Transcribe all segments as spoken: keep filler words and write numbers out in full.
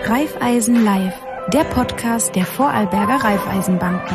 Raiffeisen Live, der Podcast der Vorarlberger Raiffeisenbanken.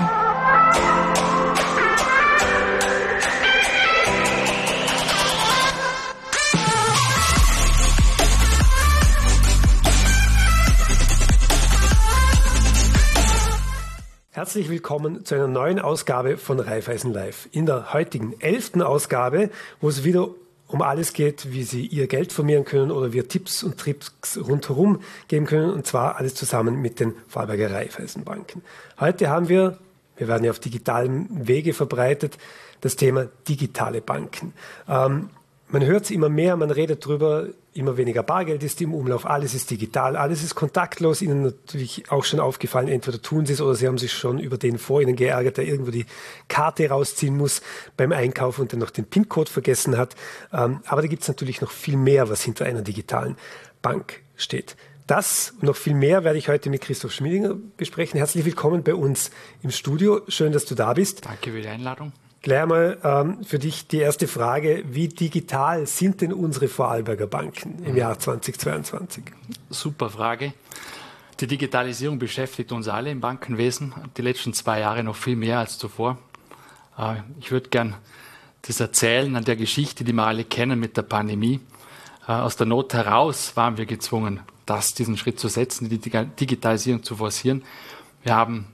Herzlich willkommen zu einer neuen Ausgabe von Raiffeisen Live. In der heutigen elften Ausgabe, wo es wieder um alles geht, wie Sie Ihr Geld vermehren können oder wir Tipps und Tricks rundherum geben können, und zwar alles zusammen mit den Vorarlberger Raiffeisenbanken. Heute haben wir, wir werden ja auf digitalen Wege verbreitet, das Thema digitale Banken. Ähm, man hört es immer mehr, man redet drüber, immer weniger Bargeld ist im Umlauf, alles ist digital, alles ist kontaktlos. Ihnen natürlich auch schon aufgefallen, entweder tun Sie es oder Sie haben sich schon über den vor Ihnen geärgert, der irgendwo die Karte rausziehen muss beim Einkauf und dann noch den PIN-Code vergessen hat. Ähm, aber da gibt es natürlich noch viel mehr, was hinter einer digitalen Bank steht. Das und noch viel mehr werde ich heute mit Christoph Schmiedinger besprechen. Herzlich willkommen bei uns im Studio. Schön, dass du da bist. Danke für die Einladung. Gleich einmal ähm, für dich die erste Frage. Wie digital sind denn unsere Vorarlberger Banken im Jahr zweitausendzweiundzwanzig? Super Frage. Die Digitalisierung beschäftigt uns alle im Bankenwesen. Die letzten zwei Jahre noch viel mehr als zuvor. Äh, ich würde gern das erzählen an der Geschichte, die wir alle kennen mit der Pandemie. Äh, aus der Not heraus waren wir gezwungen, das, diesen Schritt zu setzen, die Digitalisierung zu forcieren. Wir haben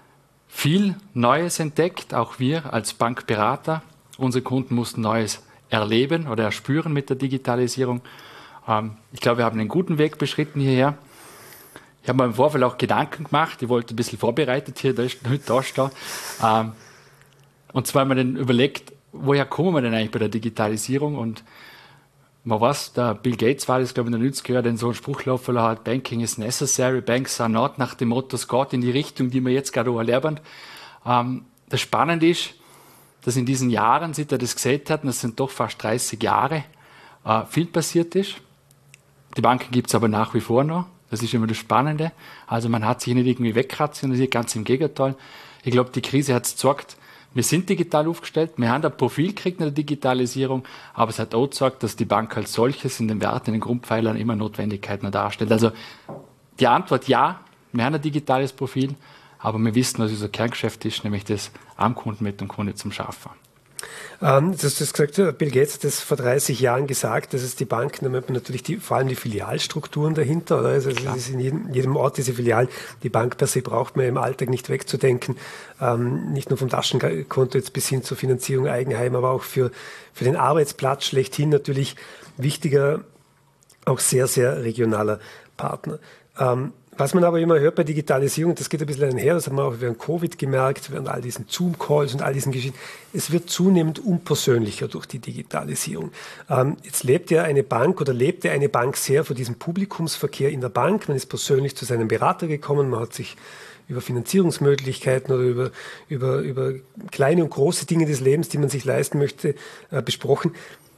viel Neues entdeckt, auch wir als Bankberater. Unsere Kunden mussten Neues erleben oder erspüren mit der Digitalisierung. Ähm, ich glaube, wir haben einen guten Weg beschritten hierher. Ich habe mir im Vorfeld auch Gedanken gemacht. Ich wollte ein bisschen vorbereitet hier, da ist heute da stehen. Ähm, und zwar haben wir dann überlegt, woher kommen wir denn eigentlich bei der Digitalisierung? Und man weiß, der Bill Gates war das, glaube ich, in der neunziger Jahren, der so einen Spruch laufen hat, Banking is necessary, banks are not, nach dem Motto, es geht in die Richtung, die wir jetzt gerade auch erleben. Ähm, das Spannende ist, dass in diesen Jahren, seit er das gesagt hat, und das sind doch fast dreißig Jahre, äh, viel passiert ist. Die Banken gibt es aber nach wie vor noch. Das ist immer das Spannende. Also man hat sich nicht irgendwie wegrationalisiert, ganz im Gegenteil. Ich glaube, die Krise hat es gezeigt, wir sind digital aufgestellt, wir haben ein Profil gekriegt in der Digitalisierung, aber es hat auch gezeigt, dass die Bank als solches in den Werten, in den Grundpfeilern immer Notwendigkeiten darstellt. Also die Antwort ja, wir haben ein digitales Profil, aber wir wissen, was unser Kerngeschäft ist, nämlich das am Kunden mit dem Kunde zum Schaffen. Ähm, du hast gesagt, Bill Gates hat das vor dreißig Jahren gesagt, dass es die Banken, da hat man natürlich die, vor allem die Filialstrukturen dahinter, oder? Also es ist in jedem, jedem Ort diese Filialen. Die Bank per se braucht man im Alltag nicht wegzudenken, ähm, nicht nur vom Taschenkonto jetzt bis hin zur Finanzierung Eigenheim, aber auch für, für den Arbeitsplatz schlechthin natürlich wichtiger, auch sehr, sehr regionaler Partner. Ähm, Was man aber immer hört bei Digitalisierung, das geht ein bisschen einher, das haben wir auch während Covid gemerkt, während all diesen Zoom-Calls und all diesen Geschichten, es wird zunehmend unpersönlicher durch die Digitalisierung. Ähm, jetzt lebt ja eine Bank oder lebte eine Bank sehr von diesem Publikumsverkehr in der Bank. Man ist persönlich zu seinem Berater gekommen, man hat sich über Finanzierungsmöglichkeiten oder über, über, über kleine und große Dinge des Lebens, die man sich leisten möchte, äh, besprochen.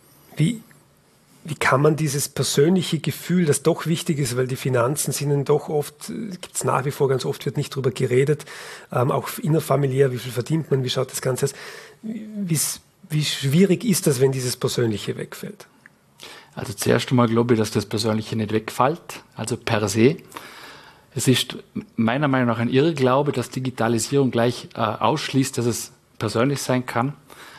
Wie Wie kann man dieses persönliche Gefühl, das doch wichtig ist, weil die Finanzen sind dann doch oft, gibt es nach wie vor ganz oft, wird nicht drüber geredet, ähm, auch innerfamiliär, wie viel verdient man, wie schaut das Ganze aus? Wie, wie schwierig ist das, wenn dieses Persönliche wegfällt? Also zuerst einmal glaube ich, dass das Persönliche nicht wegfällt, also per se. Es ist meiner Meinung nach ein Irrglaube, dass Digitalisierung gleich äh, ausschließt, dass es persönlich sein kann.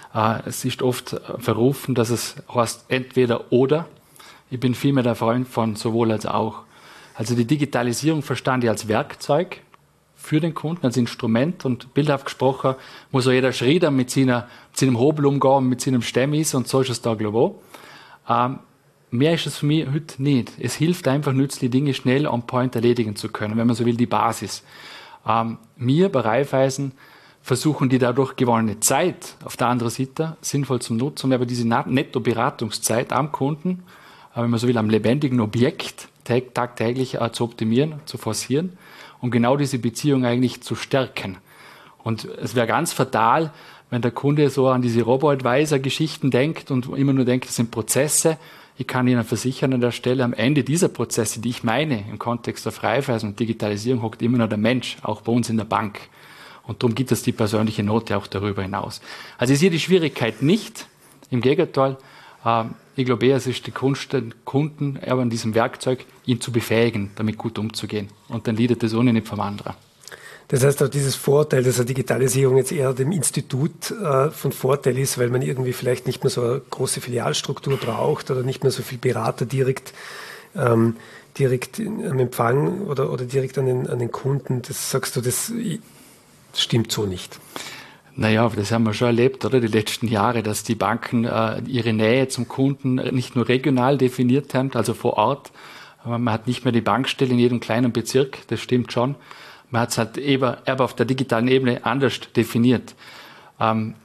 Es ist oft verrufen, dass es heißt entweder oder. Ich bin vielmehr der Freund von sowohl als auch. Also die Digitalisierung verstand ich als Werkzeug für den Kunden, als Instrument, und bildhaft gesprochen muss auch jeder Schreiner mit, seiner, mit seinem Hobel umgehen, mit seinem Stemmis, und so ist es da, glaube ich. Ähm, mehr ist es für mich heute nicht. Es hilft einfach, nützliche Dinge schnell on point erledigen zu können, wenn man so will, die Basis. Ähm, wir bei Raiffeisen versuchen, die dadurch gewonnene Zeit auf der anderen Seite sinnvoll zu nutzen, aber diese Netto-Beratungszeit am Kunden, wenn man so will, am lebendigen Objekt tagtäglich zu optimieren, zu forcieren und genau diese Beziehung eigentlich zu stärken. Und es wäre ganz fatal, wenn der Kunde so an diese Robo-Advisor-Geschichten denkt und immer nur denkt, das sind Prozesse. Ich kann Ihnen versichern an der Stelle, am Ende dieser Prozesse, die ich meine, im Kontext der Raiffeisen und Digitalisierung, hockt immer noch der Mensch, auch bei uns in der Bank. Und darum gibt es die persönliche Note auch darüber hinaus. Also ist hier die Schwierigkeit nicht, im Gegenteil, Äh, ich glaube eher, es ist die Kunst, den Kunden aber an diesem Werkzeug, ihn zu befähigen, damit gut umzugehen. Und dann liegt das ohne nicht vom anderen. Das heißt auch dieses Vorteil, dass eine Digitalisierung jetzt eher dem Institut äh, von Vorteil ist, weil man irgendwie vielleicht nicht mehr so eine große Filialstruktur braucht oder nicht mehr so viel Berater direkt, ähm, direkt am Empfang oder, oder direkt an den, an den Kunden. Das sagst du, das, das stimmt so nicht. Naja, das haben wir schon erlebt, oder? Die letzten Jahre, dass die Banken äh, ihre Nähe zum Kunden nicht nur regional definiert haben, also vor Ort. Aber man hat nicht mehr die Bankstelle in jedem kleinen Bezirk, das stimmt schon. Man hat es halt eben, aber auf der digitalen Ebene anders definiert. Ähm,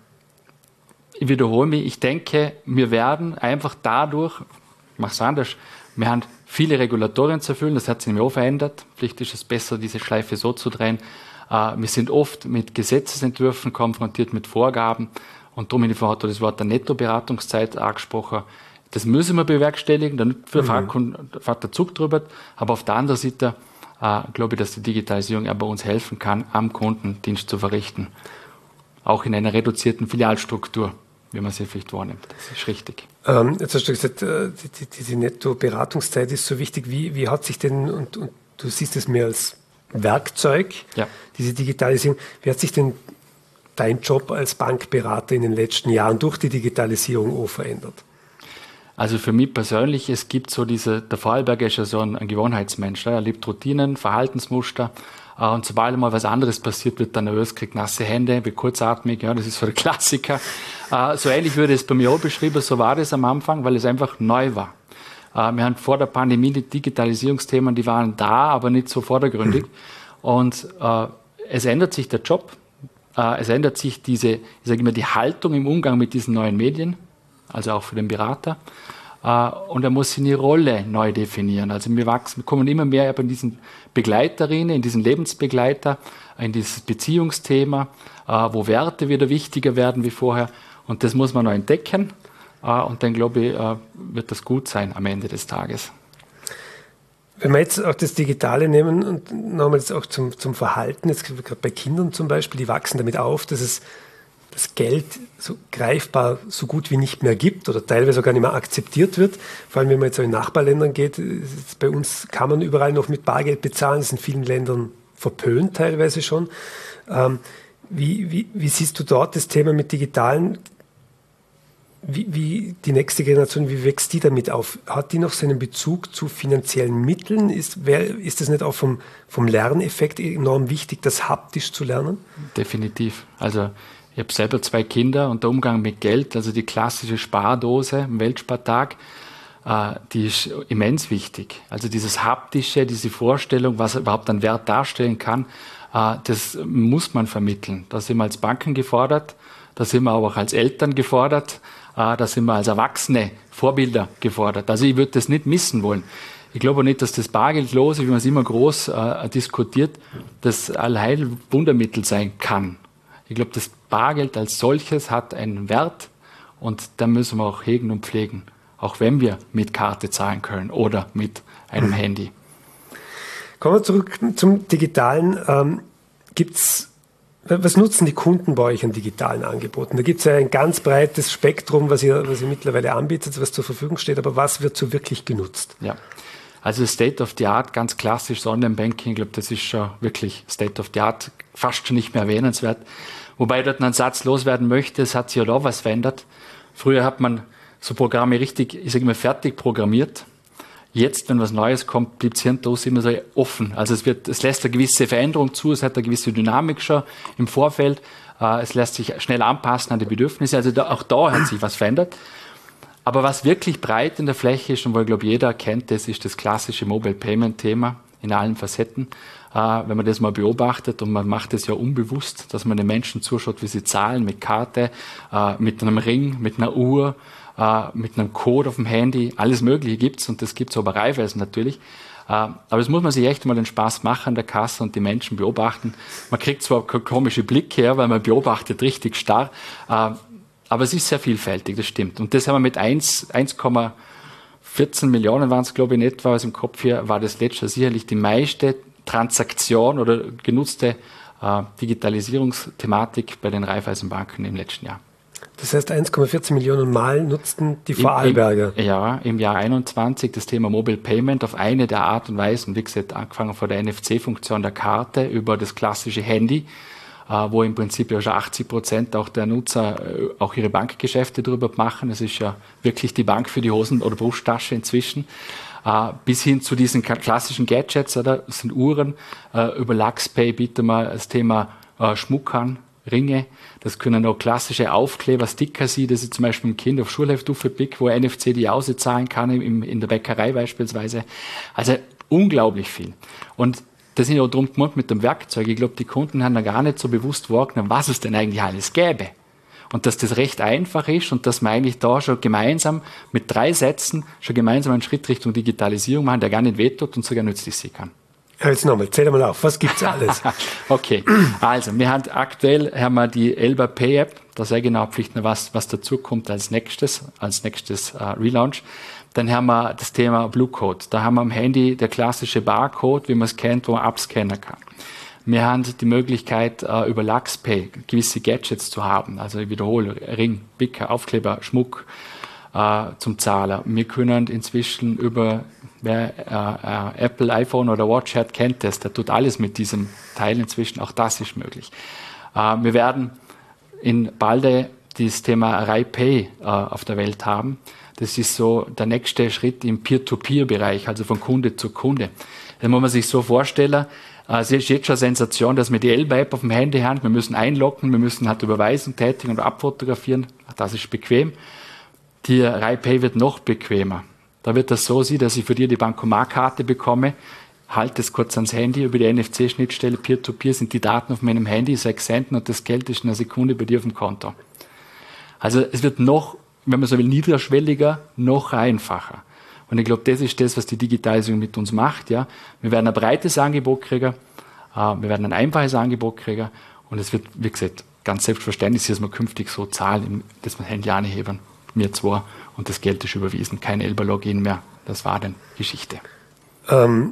ich wiederhole mich, ich denke, wir werden einfach dadurch, ich mache es anders, wir haben viele Regulatorien zu erfüllen, das hat sich nämlich auch verändert. Vielleicht ist es besser, diese Schleife so zu drehen. Uh, wir sind oft mit Gesetzesentwürfen konfrontiert, mit Vorgaben. Und darum hat er das Wort der Nettoberatungszeit angesprochen. Das müssen wir bewerkstelligen, dann mhm. fährt der Zug drüber. Aber auf der anderen Seite uh, glaube ich, dass die Digitalisierung auch bei uns helfen kann, am Kundendienst zu verrichten. Auch in einer reduzierten Filialstruktur, wie man sie vielleicht wahrnimmt. Das ist richtig. Ähm, jetzt hast du gesagt, äh, die, die, diese Nettoberatungszeit ist so wichtig. Wie, wie hat sich denn, und, und du siehst es mehr als Werkzeug, ja. diese Digitalisierung. Wie hat sich denn dein Job als Bankberater in den letzten Jahren durch die Digitalisierung auch verändert? Also für mich persönlich, es gibt so diese, der Vorarlberger ist ja so ein, ein Gewohnheitsmensch, ne? Er liebt Routinen, Verhaltensmuster äh, und sobald mal was anderes passiert, wird er nervös, kriegt nasse Hände, wird kurzatmig, ja, das ist so der Klassiker. Äh, so ähnlich würde es bei mir auch beschrieben, so war das am Anfang, weil es einfach neu war. Wir haben vor der Pandemie die Digitalisierungsthemen, die waren da, aber nicht so vordergründig. Und äh, es ändert sich der Job, äh, es ändert sich diese, ich sage immer, die Haltung im Umgang mit diesen neuen Medien, also auch für den Berater. Äh, und er muss seine Rolle neu definieren. Also wir wachsen, wir kommen immer mehr in diesen Begleiterinnen, in diesen Lebensbegleiter, in dieses Beziehungsthema, äh, wo Werte wieder wichtiger werden wie vorher. Und das muss man neu entdecken. Und dann, glaube ich, wird das gut sein am Ende des Tages. Wenn wir jetzt auch das Digitale nehmen und nochmal jetzt auch zum, zum Verhalten, jetzt gerade bei Kindern zum Beispiel, die wachsen damit auf, dass es das Geld so greifbar so gut wie nicht mehr gibt oder teilweise auch gar nicht mehr akzeptiert wird. Vor allem, wenn man jetzt auch in Nachbarländern geht, bei uns kann man überall noch mit Bargeld bezahlen, das ist in vielen Ländern verpönt teilweise schon. Ähm, wie, wie, wie siehst du dort das Thema mit digitalen Wie, wie die nächste Generation, wie wächst die damit auf? Hat die noch so einen Bezug zu finanziellen Mitteln? Ist, wer, ist das nicht auch vom, vom Lerneffekt enorm wichtig, das haptisch zu lernen? Definitiv. Also ich habe selber zwei Kinder und der Umgang mit Geld, also die klassische Spardose am Weltspartag, äh, die ist immens wichtig. Also dieses haptische, diese Vorstellung, was überhaupt einen Wert darstellen kann, äh, das muss man vermitteln. Da sind wir als Banken gefordert, da sind wir aber auch als Eltern gefordert, da sind wir als Erwachsene Vorbilder gefordert. Also ich würde das nicht missen wollen. Ich glaube nicht, dass das Bargeldlose, wie man es immer groß äh, diskutiert, das Allheilwundermittel sein kann. Ich glaube, das Bargeld als solches hat einen Wert und da müssen wir auch hegen und pflegen, auch wenn wir mit Karte zahlen können oder mit einem Handy. Kommen wir zurück zum Digitalen. Ähm, gibt's Was nutzen die Kunden bei euch an digitalen Angeboten? Da gibt es ja ein ganz breites Spektrum, was ihr, was ihr mittlerweile anbietet, was zur Verfügung steht, aber was wird so wirklich genutzt? Ja, also State of the Art, ganz klassisch Online-Banking, ich glaube, das ist schon wirklich State of the Art, fast schon nicht mehr erwähnenswert. Wobei ich dort einen Satz loswerden möchte, es hat sich ja auch was verändert. Früher hat man so Programme richtig, ich sage mal, fertig programmiert. Jetzt, wenn was Neues kommt, bleibt es hinter uns immer so offen. Also es, wird, es lässt eine gewisse Veränderung zu, es hat eine gewisse Dynamik schon im Vorfeld. Äh, es lässt sich schnell anpassen an die Bedürfnisse. Also da, auch da hat sich was verändert. Aber was wirklich breit in der Fläche ist und wo, ich glaube, jeder kennt, das ist das klassische Mobile Payment Thema in allen Facetten. Äh, wenn man das mal beobachtet und man macht es ja unbewusst, dass man den Menschen zuschaut, wie sie zahlen mit Karte, äh, mit einem Ring, mit einer Uhr, mit einem Code auf dem Handy, alles Mögliche gibt's und das gibt's auch bei Raiffeisen natürlich. Aber das muss man sich echt mal den Spaß machen an der Kasse und die Menschen beobachten. Man kriegt zwar komische Blicke her, weil man beobachtet richtig starr, aber es ist sehr vielfältig, das stimmt. Und das haben wir mit eins Komma vierzehn Millionen waren es, glaube ich, in etwa, aus dem Kopf hier, war das letzte sicherlich die meiste Transaktion oder genutzte Digitalisierungsthematik bei den Raiffeisenbanken im letzten Jahr. Das heißt, eins Komma vierzehn Millionen Mal nutzten die Vorarlberger. Im, im, ja, im Jahr einundzwanzig das Thema Mobile Payment auf eine der Art und Weisen, wie gesagt, angefangen von der N F C-Funktion der Karte über das klassische Handy, äh, wo im Prinzip ja schon achtzig Prozent auch der Nutzer äh, auch ihre Bankgeschäfte drüber machen. Das ist ja wirklich die Bank für die Hosen- oder Brusttasche inzwischen. Uh, bis hin zu diesen klassischen Gadgets, oder? Das sind Uhren, uh, über LuxPay bieten wir das Thema uh, Schmuck an, Ringe, das können auch klassische Aufkleber, Sticker sein, das ich zum Beispiel im Kind auf Schulheft aufpick, wo N F C die Ause zahlen kann, im, in der Bäckerei beispielsweise. Also unglaublich viel. Und das ist ja auch drum gemacht mit dem Werkzeug. Ich glaube, die Kunden haben da gar nicht so bewusst wahrgenommen, was es denn eigentlich alles gäbe. Und dass das recht einfach ist und dass wir eigentlich da schon gemeinsam mit drei Sätzen schon gemeinsam einen Schritt Richtung Digitalisierung machen, der gar nicht wehtut und sogar nützlich sein kann. Ja, jetzt nochmal, zähl mal auf, was gibt's alles? Okay, also wir haben aktuell haben wir die Elba Pay App, da sage ich genau Pflichten, was, was dazu kommt als nächstes, als nächstes uh, Relaunch. Dann haben wir das Thema Blue Code. Da haben wir am Handy der klassische Barcode, wie man es kennt, wo man abscannen kann. Wir haben die Möglichkeit, über LuxPay gewisse Gadgets zu haben. Also ich wiederhole, Ring, Bicker, Aufkleber, Schmuck äh, zum Zahler. Wir können inzwischen über, wer äh, äh, Apple, iPhone oder Watch hat, kennt das. Der tut alles mit diesem Teil inzwischen. Auch das ist möglich. Äh, wir werden in balde das Thema RaiPay äh, auf der Welt haben. Das ist so der nächste Schritt im Peer-to-Peer-Bereich, also von Kunde zu Kunde. Da muss man sich so vorstellen, es ist jetzt schon eine Sensation, dass wir die Elba-App auf dem Handy haben. Wir müssen einloggen, wir müssen halt Überweisung tätigen und abfotografieren. Das ist bequem. Die RaiPay wird noch bequemer. Da wird das so sein, dass ich für dir die Bankomatkarte bekomme, halte es kurz ans Handy über die N F C-Schnittstelle, Peer-to-Peer sind die Daten auf meinem Handy, sechs Cent und das Geld ist in einer Sekunde bei dir auf dem Konto. Also es wird noch, wenn man so will, niederschwelliger, noch einfacher. Und ich glaube, das ist das, was die Digitalisierung mit uns macht. Ja. Wir werden ein breites Angebot kriegen, äh, wir werden ein einfaches Angebot kriegen und es wird, wie gesagt, ganz selbstverständlich sein, dass wir künftig so zahlen, dass wir Handy anheben, wir zwei, und das Geld ist überwiesen, kein Elba-Login mehr. Das war dann Geschichte. Ähm,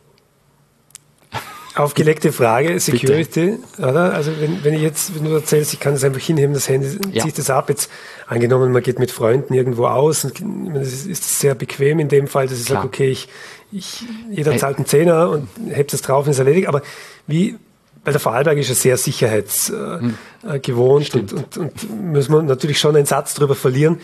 aufgelegte Frage, Security, oder? Also wenn, wenn ich jetzt, wenn du erzählst, ich kann das einfach hinheben, das Handy, ja. Ziehe ich das ab, jetzt angenommen, man geht mit Freunden irgendwo aus, und das ist sehr bequem in dem Fall, dass ich sage, okay, ich, ich, jeder hey. zahlt einen Zehner und hebt es drauf und ist erledigt, aber wie, weil der Vorarlberg ist ja sehr sicherheitsgewohnt äh, hm. und, und, und müssen wir natürlich schon einen Satz drüber verlieren.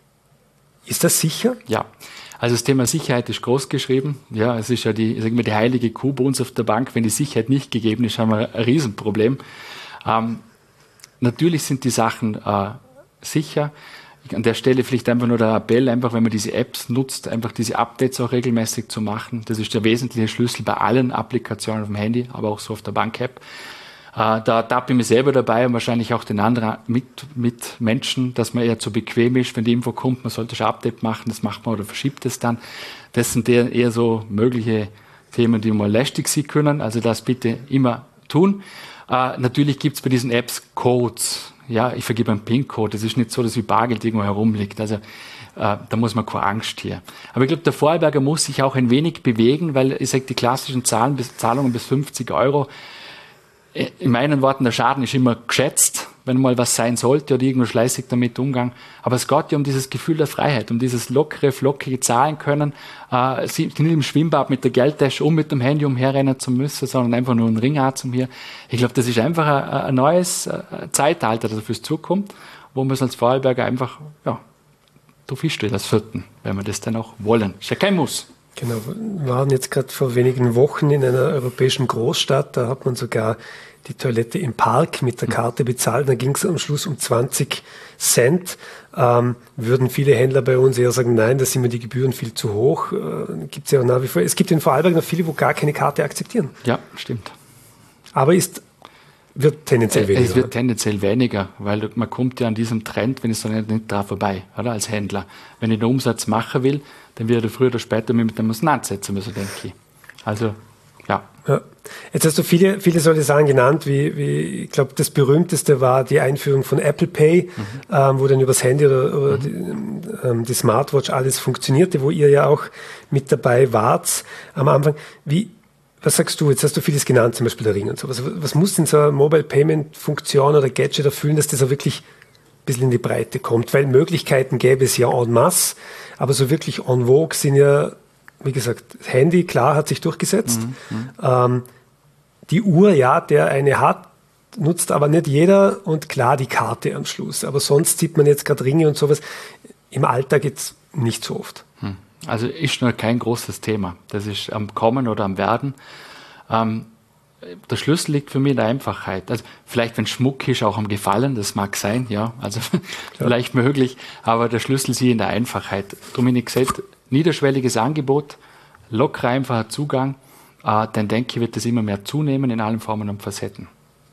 Ist das sicher? Ja. Also das Thema Sicherheit ist groß geschrieben. Ja, es ist ja die, sagen wir, die heilige Kuh bei uns auf der Bank. Wenn die Sicherheit nicht gegeben ist, haben wir ein Riesenproblem. Ähm, natürlich sind die Sachen äh, sicher. An der Stelle vielleicht einfach nur der Appell, einfach wenn man diese Apps nutzt, einfach diese Updates auch regelmäßig zu machen. Das ist der wesentliche Schlüssel bei allen Applikationen auf dem Handy, aber auch so auf der Bank-App. Äh, da tappe ich mich selber dabei und wahrscheinlich auch den anderen mit, mit Menschen, dass man eher zu bequem ist, wenn die Info kommt, man sollte schon ein Update machen, das macht man oder verschiebt es dann. Das sind eher, eher so mögliche Themen, die mal lästig sein können, also das bitte immer tun. Äh, natürlich gibt es bei diesen Apps Codes. Ja, ich vergebe einen PIN-Code. Das ist nicht so, dass wie Bargeld irgendwo herumliegt. Also äh, da muss man keine Angst hier. Aber ich glaube, der Vorarlberger muss sich auch ein wenig bewegen, weil ich sage, die klassischen Zahlen bis, Zahlungen bis fünfzig Euro, in meinen Worten, der Schaden ist immer geschätzt, wenn mal was sein sollte oder irgendwo schleißig damit umgang. Aber es geht ja um dieses Gefühl der Freiheit, um dieses lockere, flockige Zahlen können, äh, nicht im Schwimmbad mit der Geldtasche um mit dem Handy umherrennen zu müssen, sondern einfach nur einen Ring zum hier. Ich glaube, das ist einfach ein, ein neues äh, Zeitalter, das auf uns zukommt, wo wir es als Vorarlberger einfach, ja, drauf hinstellen, als Vierten, wenn wir das dann auch wollen. Ist ja kein Muss. Genau, wir waren jetzt gerade vor wenigen Wochen in einer europäischen Großstadt, da hat man sogar die Toilette im Park mit der Karte bezahlt, da ging es am Schluss um zwanzig Cent. Ähm, würden viele Händler bei uns eher sagen, nein, da sind mir die Gebühren viel zu hoch. Äh, gibt's ja auch nach wie vor. Es gibt in Vorarlberg noch viele, wo gar keine Karte akzeptieren. Ja, stimmt. Aber ist wird tendenziell weniger. Es wird tendenziell weniger, weil man kommt ja an diesem Trend, wenn es so nicht, nicht dran vorbei, oder, als Händler. Wenn ich den Umsatz machen will, dann werde ich früher oder später mit dem auseinandersetzen müssen, denke ich. Also, ja. ja. Jetzt hast du viele, viele solche Sachen genannt, wie, wie ich glaube, das berühmteste war die Einführung von Apple Pay, mhm. ähm, wo dann übers Handy oder, oder mhm. die, ähm, die Smartwatch alles funktionierte, wo ihr ja auch mit dabei wart am Anfang. Wie Was sagst du? Jetzt hast du vieles genannt, zum Beispiel der Ring und so. Was, was muss denn so eine Mobile Payment Funktion oder Gadget erfüllen, dass das auch wirklich bisschen in die Breite kommt, weil Möglichkeiten gäbe es ja en masse, aber so wirklich en vogue sind ja, wie gesagt, das Handy, klar, hat sich durchgesetzt. Mhm. Ähm, die Uhr, ja, der eine hat, nutzt aber nicht jeder und klar die Karte am Schluss. Aber sonst sieht man jetzt gerade Ringe und sowas. Im Alltag jetzt nicht so oft. Also ist noch kein großes Thema. Das ist am Kommen oder am Werden. Ähm, der Schlüssel liegt für mich in der Einfachheit. Also vielleicht, wenn Schmuck ist, auch am Gefallen, das mag sein, ja, also ja. vielleicht möglich, aber der Schlüssel sehe ich in der Einfachheit. Darum habe ich gesagt, niederschwelliges Angebot, lockerer, einfacher Zugang, äh, dann denke ich, wird das immer mehr zunehmen in allen Formen und Facetten.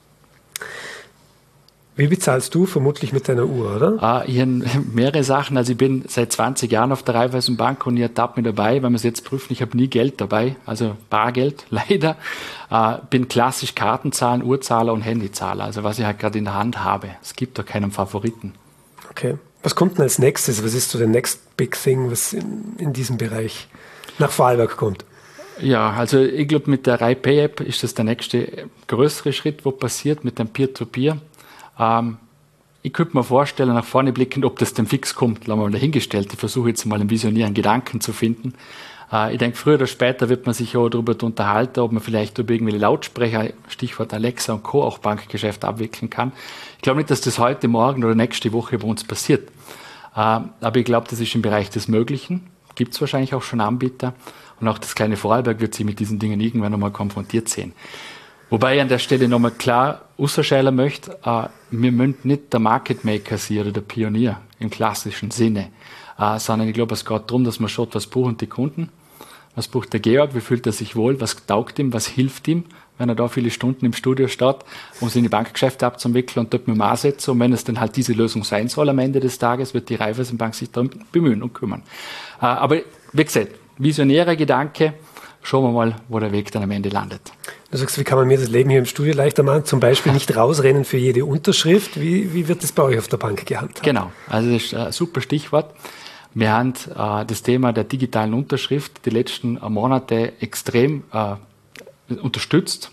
Wie bezahlst du? Vermutlich mit deiner Uhr, oder? Ah, ich habe mehrere Sachen. Also ich bin seit zwanzig Jahren auf der Raiffeisenbank und ich ertappe mich dabei, wenn wir es jetzt prüfen, ich habe nie Geld dabei, also Bargeld, leider. Äh, bin klassisch Kartenzahlen, Uhrzahler und Handyzahler, also was ich halt gerade in der Hand habe. Es gibt da keinen Favoriten. Okay. Was kommt denn als nächstes? Was ist so der next big thing, was in, in diesem Bereich nach Vorarlberg kommt? Ja, also ich glaube, mit der RaiPay-App ist das der nächste größere Schritt, wo passiert mit dem Peer-to-Peer. Ähm, ich könnte mir vorstellen, nach vorne blickend, ob das denn fix kommt, lassen wir mal dahingestellt. Ich versuche jetzt mal einen visionären Gedanken zu finden. Äh, ich denke, früher oder später wird man sich auch darüber unterhalten, ob man vielleicht über irgendwelche Lautsprecher, Stichwort Alexa und Co. auch Bankgeschäft abwickeln kann. Ich glaube nicht, dass das heute, morgen oder nächste Woche bei uns passiert. Äh, aber ich glaube, das ist im Bereich des Möglichen. Gibt es wahrscheinlich auch schon Anbieter. Und auch das kleine Vorarlberg wird sich mit diesen Dingen irgendwann nochmal konfrontiert sehen. Wobei ich an der Stelle nochmal klar ausschälen möchte, äh, wir müssen nicht der Market Maker sein oder der Pionier im klassischen Sinne, äh, sondern ich glaube, es geht darum, dass man schaut, was brauchen die Kunden, was braucht der Georg, wie fühlt er sich wohl, was taugt ihm, was hilft ihm, wenn er da viele Stunden im Studio steht, um seine Bankgeschäfte abzuwickeln und dort mit dem ansetzen. Und wenn es dann halt diese Lösung sein soll am Ende des Tages, wird die Raiffeisenbank sich darum bemühen und kümmern. Äh, aber wie gesagt, visionärer Gedanke, schauen wir mal, wo der Weg dann am Ende landet. Du sagst, wie kann man mir das Leben hier im Studio leichter machen? Zum Beispiel nicht rausrennen für jede Unterschrift. Wie, wie wird das bei euch auf der Bank gehandhabt? Genau, also das ist ein super Stichwort. Wir haben äh, das Thema der digitalen Unterschrift die letzten äh, Monate extrem äh, unterstützt.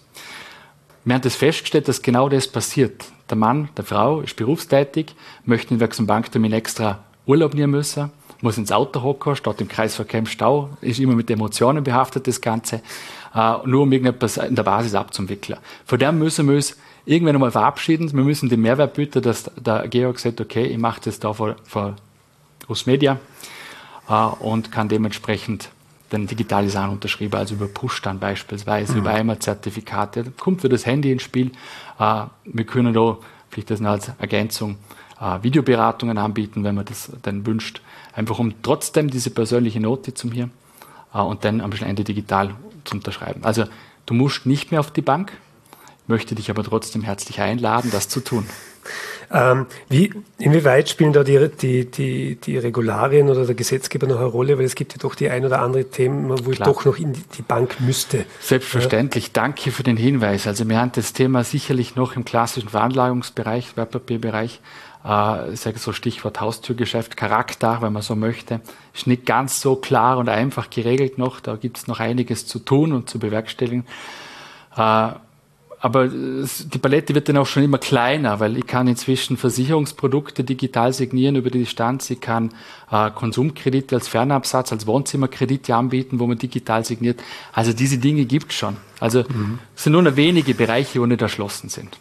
Wir haben das festgestellt, dass genau das passiert. Der Mann, der Frau ist berufstätig, möchte in einem Banktermin extra Urlaub nehmen müssen, muss ins Auto hocken, steht im Kreisverkehr im Stau, ist immer mit Emotionen behaftet, das Ganze, äh, nur um irgendetwas in der Basis abzuwickeln. Von dem müssen wir uns irgendwann einmal verabschieden. Wir müssen den Mehrwert bieten, dass der Georg sagt, okay, ich mache das da für, für Großmedia äh, und kann dementsprechend den digitale Sachen unterschreiben, also über Push dann beispielsweise, mhm. über Einmal-Zertifikate. Da kommt für das Handy ins Spiel. Äh, wir können da, vielleicht das noch als Ergänzung, äh, Videoberatungen anbieten, wenn man das dann wünscht. Einfach um trotzdem diese persönliche Note zum hier äh, und dann am Ende digital zu unterschreiben. Also du musst nicht mehr auf die Bank, möchte dich aber trotzdem herzlich einladen, das zu tun. Ähm, wie, inwieweit spielen da die, die, die, die Regularien oder der Gesetzgeber noch eine Rolle? Weil es gibt ja doch die ein oder andere Themen, wo ich Klar. doch noch in die, die Bank müsste. Selbstverständlich. Ja. Danke für den Hinweis. Also wir haben das Thema sicherlich noch im klassischen Veranlagungsbereich, Wertpapierbereich, äh, sage so Stichwort Haustürgeschäft, Charakter, wenn man so möchte, ist nicht ganz so klar und einfach geregelt noch. Da gibt es noch einiges zu tun und zu bewerkstelligen. Äh, Aber die Palette wird dann auch schon immer kleiner, weil ich kann inzwischen Versicherungsprodukte digital signieren über die Distanz. Ich kann äh, Konsumkredite als Fernabsatz, als Wohnzimmerkredite anbieten, wo man digital signiert. Also diese Dinge gibt es schon. Also mhm. es sind nur noch wenige Bereiche, wo nicht erschlossen sind.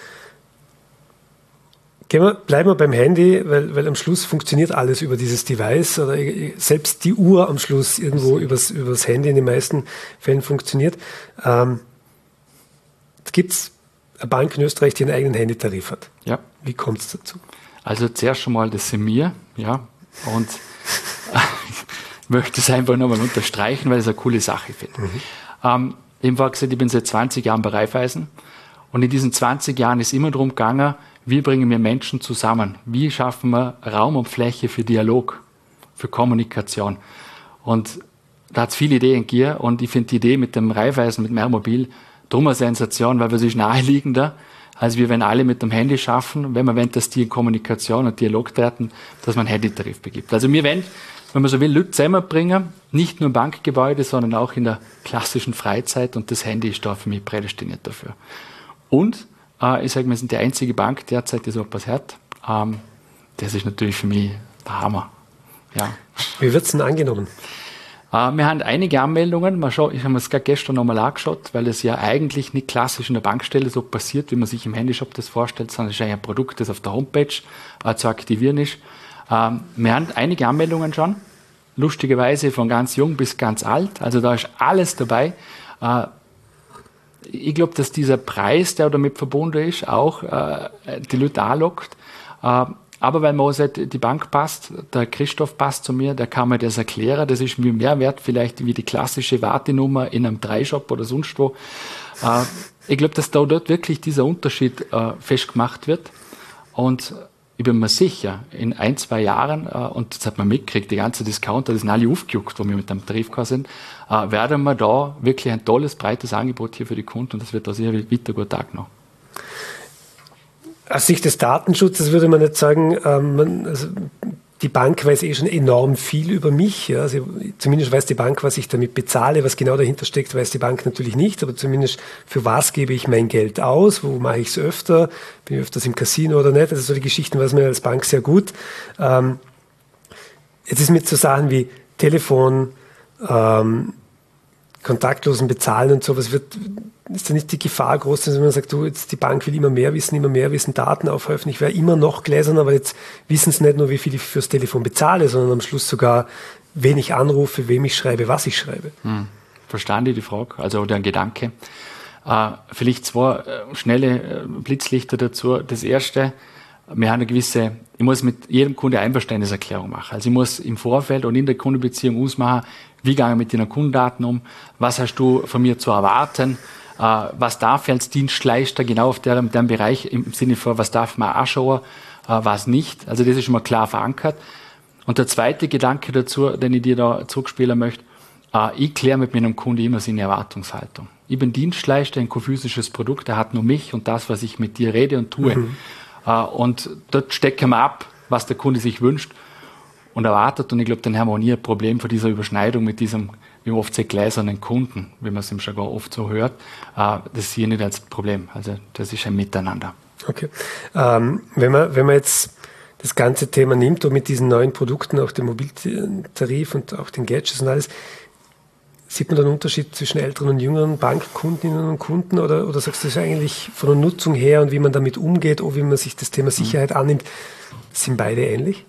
Gehen wir, bleiben wir beim Handy, weil, weil am Schluss funktioniert alles über dieses Device oder selbst die Uhr am Schluss irgendwo übers, übers Handy in den meisten Fällen funktioniert. Ähm, Jetzt gibt es eine Bank in Österreich, die einen eigenen Handytarif hat. Ja. Wie kommt es dazu? Also zuerst schon mal das sind wir, ja, und ich möchte es einfach nochmal unterstreichen, weil ich es eine coole Sache finde. Mhm. Ähm, ich habe gesagt, ich bin seit zwanzig Jahren bei Raiffeisen und in diesen zwanzig Jahren ist immer darum gegangen, wie bringen wir Menschen zusammen? Wie schaffen wir Raum und Fläche für Dialog, für Kommunikation? Und da hat es viele Ideen gegeben und ich finde die Idee mit dem Raiffeisen, mit dem Airmobil, drum eine Sensation, weil es ist naheliegender, als wir wenn alle mit dem Handy schaffen, wenn man wenn das die in Kommunikation und Dialog treten, dass man einen Handytarif begibt. Also wir wollen, wenn man so will, Leute zusammenbringen, nicht nur im Bankgebäude, sondern auch in der klassischen Freizeit und das Handy ist da für mich prädestiniert dafür. Und äh, ich sage, wir sind die einzige Bank derzeit, die so etwas hat. Ähm, das ist natürlich für mich der Hammer. Ja. Wie wird es denn angenommen? Uh, wir haben einige Anmeldungen. Mal schauen, ich habe mir das gerade gestern nochmal angeschaut, weil es ja eigentlich nicht klassisch in der Bankstelle so passiert, wie man sich im Handyshop das vorstellt, sondern es ist eigentlich ein Produkt, das auf der Homepage uh, zu aktivieren ist. Uh, wir haben einige Anmeldungen schon, lustigerweise von ganz jung bis ganz alt. Also da ist alles dabei. Uh, ich glaube, dass dieser Preis, der damit verbunden ist, auch uh, die Leute anlockt. Uh, Aber weil mir auch sagt, die Bank passt, der Christoph passt zu mir, der kann mir das erklären. Das ist mir mehr wert vielleicht wie die klassische Wartenummer in einem Drei-Shop oder sonst wo. Äh, ich glaube, dass da dort wirklich dieser Unterschied äh, festgemacht wird. Und ich bin mir sicher, in ein, zwei Jahren, äh, und das hat man mitgekriegt, die ganzen Discounter, die sind alle aufgejuckt, wo wir mit dem Tarif sind, äh, werden wir da wirklich ein tolles, breites Angebot hier für die Kunden und das wird da sicher weiter gut angenommen. Aus Sicht des Datenschutzes würde man nicht sagen, ähm, man, also die Bank weiß eh schon enorm viel über mich. Ja. Also zumindest weiß die Bank, was ich damit bezahle, was genau dahinter steckt, weiß die Bank natürlich nicht, aber zumindest für was gebe ich mein Geld aus, wo mache ich es öfter, bin ich öfters im Casino oder nicht. Also so die Geschichten weiß man als Bank sehr gut. Ähm, jetzt ist mit so Sachen wie Telefon, ähm, kontaktlosen Bezahlen und sowas wird, ist da nicht die Gefahr groß, dass man sagt, du, jetzt die Bank will immer mehr wissen, immer mehr wissen, Daten aufhäufen. Ich wäre immer noch gläsern, aber jetzt wissen sie nicht nur, wie viel ich fürs Telefon bezahle, sondern am Schluss sogar, wen ich anrufe, wem ich schreibe, was ich schreibe. Hm. Verstanden die, die Frage, also oder ein Gedanke. Äh, vielleicht zwei äh, schnelle äh, Blitzlichter dazu. Das erste, wir haben eine gewisse, ich muss mit jedem Kunde Einverständniserklärung machen. Also ich muss im Vorfeld und in der Kundenbeziehung ausmachen, wie gehe ich mit deinen Kundendaten um, was hast du von mir zu erwarten, äh, was darf ich als Dienstleister genau auf dem, dem Bereich im Sinne von, was darf man anschauen, äh, was nicht. Also das ist schon mal klar verankert. Und der zweite Gedanke dazu, den ich dir da zurückspielen möchte, äh, ich kläre mit meinem Kunden immer seine Erwartungshaltung. Ich bin Dienstleister, ein physisches Produkt, er hat nur mich und das, was ich mit dir rede und tue. Mhm. Uh, und dort stecken wir ab, was der Kunde sich wünscht und erwartet. Und ich glaube, dann haben wir auch nie ein Problem von dieser Überschneidung mit diesem, wie man oft sagt, gläsernen Kunden, wie man es im Jargon oft so hört. Uh, das sehe ich nicht als Problem. Also das ist ein Miteinander. Okay. Ähm, wenn man, wenn man jetzt das ganze Thema nimmt und mit diesen neuen Produkten, auch den Mobiltarif und auch den Gadgets und alles, sieht man da einen Unterschied zwischen älteren und jüngeren Bankkundinnen und Kunden oder, oder sagst du, das ist eigentlich von der Nutzung her und wie man damit umgeht oder wie man sich das Thema Sicherheit annimmt, sind beide ähnlich?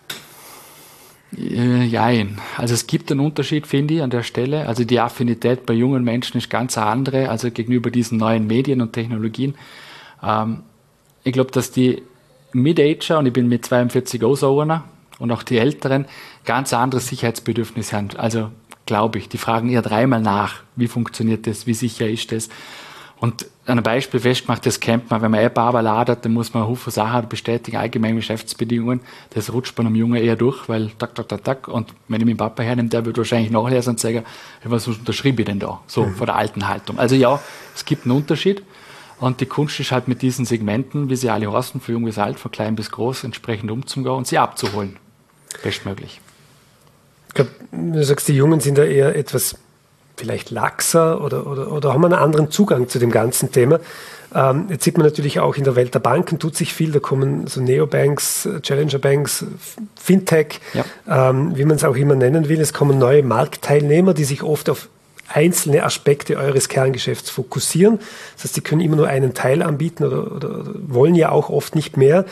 Jein. Also es gibt einen Unterschied, finde ich, an der Stelle. Also die Affinität bei jungen Menschen ist ganz eine andere, also gegenüber diesen neuen Medien und Technologien. Ähm, ich glaube, dass die Mid-Ager, und ich bin mit zweiundvierzig auch so einer, und auch die Älteren, ganz andere Sicherheitsbedürfnisse haben. Also glaube ich, die fragen eher dreimal nach, wie funktioniert das, wie sicher ist das. Und an einem Beispiel festgemacht, das kennt man, wenn man App aber ladet, dann muss man Haufen Sachen bestätigen, allgemeine Geschäftsbedingungen, das rutscht bei einem Jungen eher durch, weil tak, tak, tak, tak, und wenn ich meinen Papa hernehme, der wird wahrscheinlich nachlesen und sagen, was unterschriebe ich denn da, so mhm. von der alten Haltung. Also ja, es gibt einen Unterschied und die Kunst ist halt mit diesen Segmenten, wie sie alle heißen, von jung bis alt, von klein bis groß, entsprechend umzugehen und sie abzuholen, bestmöglich. Ich glaube, du sagst, die Jungen sind da eher etwas vielleicht laxer oder, oder, oder haben einen anderen Zugang zu dem ganzen Thema. Ähm, jetzt sieht man natürlich auch in der Welt der Banken tut sich viel, da kommen so Neobanks, Challenger Banks, Fintech, ja. ähm, wie man es auch immer nennen will. Es kommen neue Marktteilnehmer, die sich oft auf einzelne Aspekte eures Kerngeschäfts fokussieren. Das heißt, die können immer nur einen Teil anbieten oder, oder, oder wollen ja auch oft nicht mehr.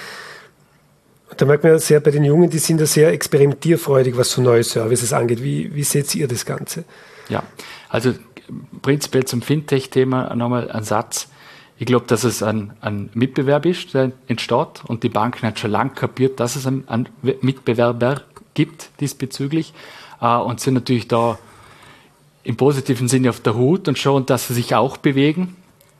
Da merkt man ja sehr bei den Jungen, die sind da sehr experimentierfreudig, was so neue Services angeht. Wie, wie seht ihr das Ganze? Ja, also prinzipiell zum Fintech-Thema nochmal ein Satz. Ich glaube, dass es ein, ein Mitbewerb ist, der entsteht und die Banken hat schon lange kapiert, dass es einen, einen Mitbewerber gibt diesbezüglich äh, und sind natürlich da im positiven Sinne auf der Hut und schauen, dass sie sich auch bewegen.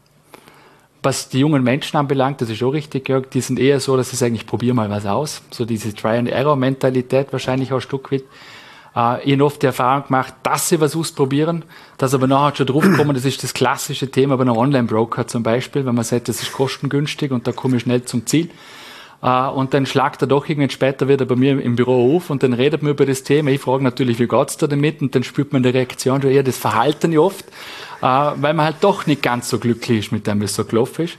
Was die jungen Menschen anbelangt, das ist auch richtig, Jörg, die sind eher so, dass sie sagen, ich probiere mal was aus. So diese Try-and-Error-Mentalität wahrscheinlich auch ein Stück weit. Äh, ich habe oft die Erfahrung gemacht, dass sie was ausprobieren, dass aber nachher schon drauf kommen, das ist das klassische Thema bei einem Online-Broker zum Beispiel, wenn man sagt, das ist kostengünstig und da komme ich schnell zum Ziel. Uh, und dann schlagt er doch irgendwann später wieder bei mir im Büro auf und dann redet man über das Thema. Ich frage natürlich, wie geht's da damit? Und dann spürt man die Reaktion schon eher das Verhalten oft, uh, weil man halt doch nicht ganz so glücklich ist mit dem, wie es so gelaufen ist.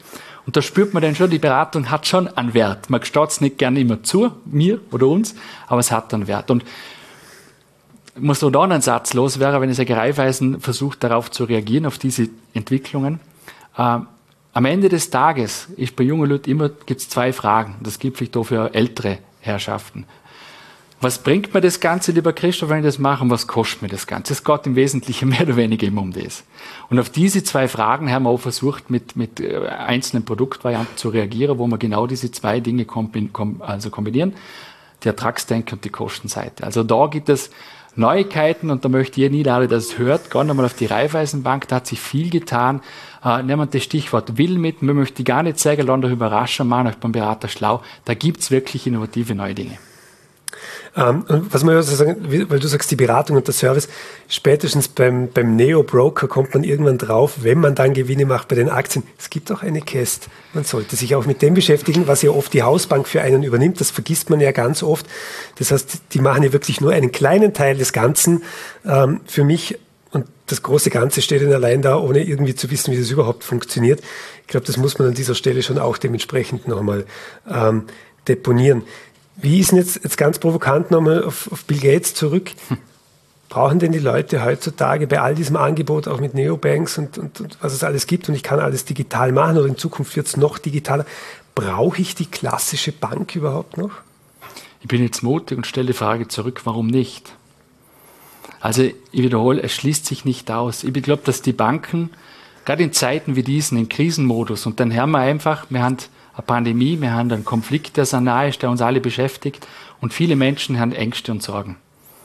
Und da spürt man dann schon, die Beratung hat schon einen Wert. Man gesteht es nicht gerne immer zu, mir oder uns, aber es hat einen Wert. Und ich muss noch da einen Satz loswerden, wenn ich sage, Raiffeisen versucht darauf zu reagieren, auf diese Entwicklungen. Ähm, am Ende des Tages ist bei jungen Leuten immer, gibt es zwei Fragen. Das gibt es vielleicht auch für ältere Herrschaften. Was bringt mir das Ganze, lieber Christoph, wenn ich das mache, und was kostet mir das Ganze? Es geht im Wesentlichen mehr oder weniger immer um das. Und auf diese zwei Fragen haben wir auch versucht, mit, mit einzelnen Produktvarianten zu reagieren, wo wir genau diese zwei Dinge kombin, kom, also kombinieren, die Ertragsdenke und die Kostenseite. Also da gibt es Neuigkeiten, und da möchte ich nie alle, dass es hört, gehen wir mal auf die Raiffeisenbank, da hat sich viel getan. Äh, nehmen wir das Stichwort Will mit, man möchte gar nicht sagen, lasst euch überraschen, machen euch beim Berater schlau, da gibt es wirklich innovative neue Dinge. Ähm, und was man ja so sagen, weil du sagst, die Beratung und der Service, spätestens beim, beim Neo-Broker kommt man irgendwann drauf, wenn man dann Gewinne macht bei den Aktien. Es gibt auch eine Käst. Man sollte sich auch mit dem beschäftigen, was ja oft die Hausbank für einen übernimmt. Das vergisst man ja ganz oft. Das heißt, die machen ja wirklich nur einen kleinen Teil des Ganzen. Ähm, für mich, und das große Ganze steht dann allein da, ohne irgendwie zu wissen, wie das überhaupt funktioniert. Ich glaube, das muss man an dieser Stelle schon auch dementsprechend nochmal ähm, deponieren. Wie ist denn jetzt, jetzt ganz provokant nochmal auf, auf Bill Gates zurück? Hm. Brauchen denn die Leute heutzutage bei all diesem Angebot, auch mit Neobanks und, und, und was es alles gibt, und ich kann alles digital machen, oder in Zukunft wird es noch digitaler, brauche ich die klassische Bank überhaupt noch? Ich bin jetzt mutig und stelle die Frage zurück, warum nicht? Also ich wiederhole, es schließt sich nicht aus. Ich glaube, dass die Banken, gerade in Zeiten wie diesen, im Krisenmodus, und dann haben wir einfach, wir haben eine Pandemie, wir haben einen Konflikt, der so nahe ist, der uns alle beschäftigt, und viele Menschen haben Ängste und Sorgen.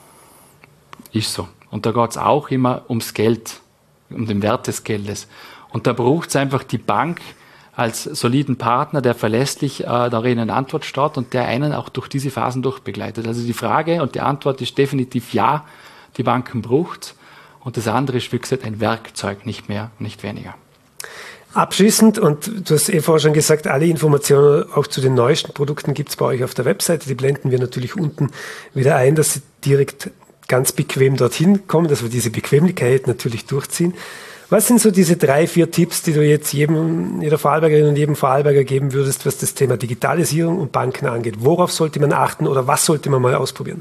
Ist so. Und da geht es auch immer ums Geld, um den Wert des Geldes. Und da braucht es einfach die Bank als soliden Partner, der verlässlich äh, darin eine Antwort steht und der einen auch durch diese Phasen durchbegleitet. Also die Frage und die Antwort ist definitiv ja, die Banken braucht. Und das andere ist, wie gesagt, ein Werkzeug, nicht mehr, nicht weniger. Abschließend, und du hast eh vorher schon gesagt, alle Informationen auch zu den neuesten Produkten gibt es bei euch auf der Webseite. Die blenden wir natürlich unten wieder ein, dass Sie direkt ganz bequem dorthin kommen, dass wir diese Bequemlichkeit natürlich durchziehen. Was sind so diese drei, vier Tipps, die du jetzt jedem, jeder Vorarlbergerin und jedem Vorarlberger geben würdest, was das Thema Digitalisierung und Banken angeht? Worauf sollte man achten oder was sollte man mal ausprobieren?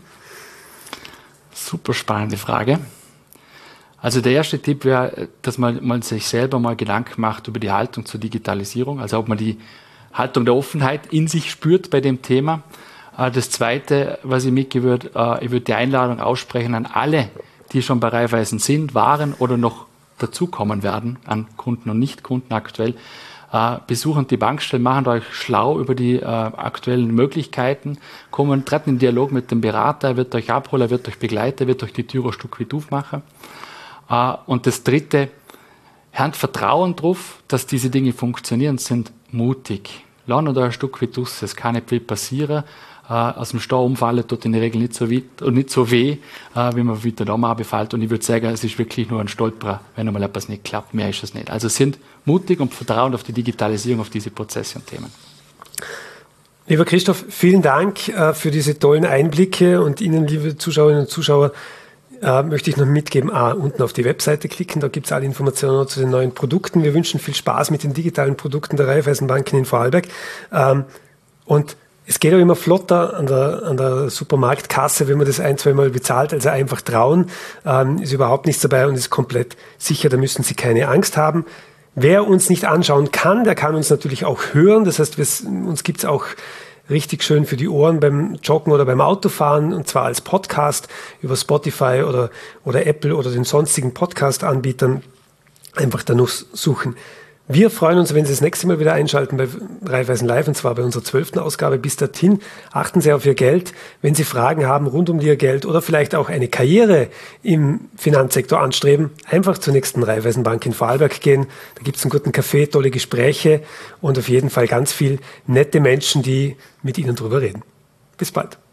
Super spannende Frage. Also der erste Tipp wäre, dass man, man sich selber mal Gedanken macht über die Haltung zur Digitalisierung, also ob man die Haltung der Offenheit in sich spürt bei dem Thema. Das Zweite, was ich mitgeben würde, ich würde die Einladung aussprechen an alle, die schon bei Raiffeisen sind, waren oder noch dazukommen werden, an Kunden und Nicht-Kunden aktuell. Besuchen die Bankstellen, machen euch schlau über die aktuellen Möglichkeiten, kommen, treten in Dialog mit dem Berater, er wird euch abholen, er wird euch begleiten, er wird euch die Tür ein Stück weit aufmachen. Und das Dritte, habt Vertrauen darauf, dass diese Dinge funktionieren, sind mutig. Lernt euch ein Stück weit aus, es kann nicht viel passieren. Aus dem Stau umfallen tut in der Regel nicht so, weit, und nicht so weh, wie man wieder da mal befällt. Und ich würde sagen, es ist wirklich nur ein Stolperer, wenn einmal etwas nicht klappt. Mehr ist es nicht. Also sind mutig und vertrauen auf die Digitalisierung, auf diese Prozesse und Themen. Lieber Christoph, vielen Dank äh, für diese tollen Einblicke, und Ihnen, liebe Zuschauerinnen und Zuschauer, äh, möchte ich noch mitgeben, ah, unten auf die Webseite klicken, da gibt es alle Informationen zu den neuen Produkten. Wir wünschen viel Spaß mit den digitalen Produkten der Raiffeisenbanken in Vorarlberg. Ähm, und es geht auch immer flotter an der, an der Supermarktkasse, wenn man das ein, zwei Mal bezahlt. Also einfach trauen, ähm, ist überhaupt nichts dabei und ist komplett sicher, da müssen Sie keine Angst haben. Wer uns nicht anschauen kann, der kann uns natürlich auch hören. Das heißt, uns gibt's auch richtig schön für die Ohren beim Joggen oder beim Autofahren, und zwar als Podcast über Spotify oder, oder Apple oder den sonstigen Podcast-Anbietern. Einfach danach suchen. Wir freuen uns, wenn Sie das nächste Mal wieder einschalten bei Raiffeisen Live, und zwar bei unserer zwölften Ausgabe. Bis dahin, achten Sie auf Ihr Geld. Wenn Sie Fragen haben rund um Ihr Geld oder vielleicht auch eine Karriere im Finanzsektor anstreben, einfach zur nächsten Raiffeisenbank in Vorarlberg gehen. Da gibt es einen guten Kaffee, tolle Gespräche und auf jeden Fall ganz viel nette Menschen, die mit Ihnen drüber reden. Bis bald.